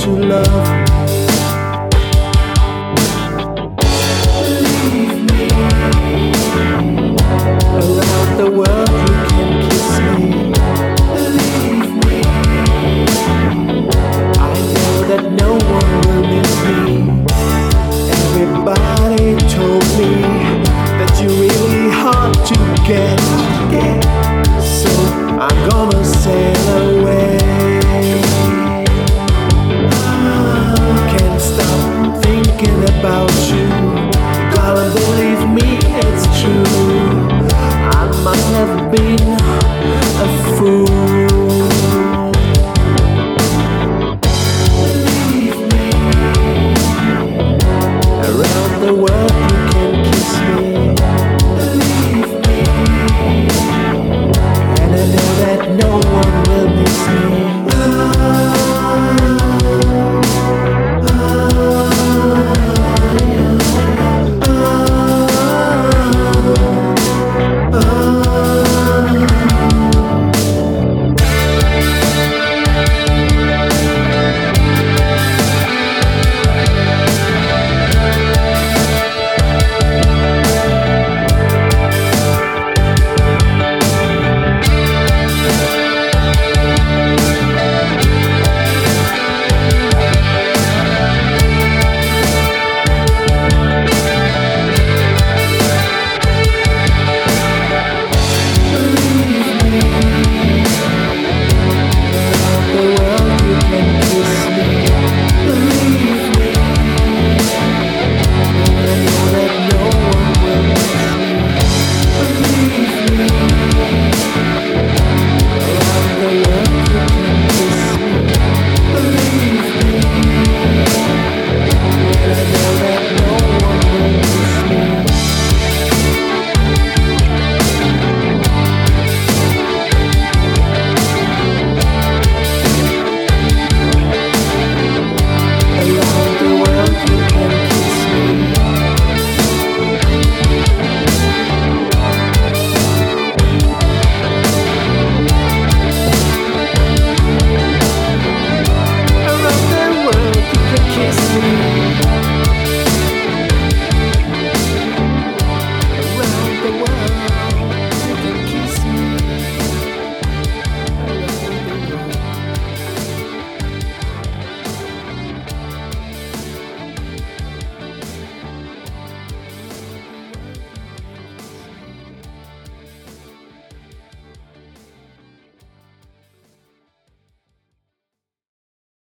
to love. Believe me, around the world you can kiss me. Believe me, I know that no one will miss me. Everybody told me that you're really hard to get, so I'm gonna sail away. Can't stop thinking about you. Gotta believe me, it's true. I might have been a fool.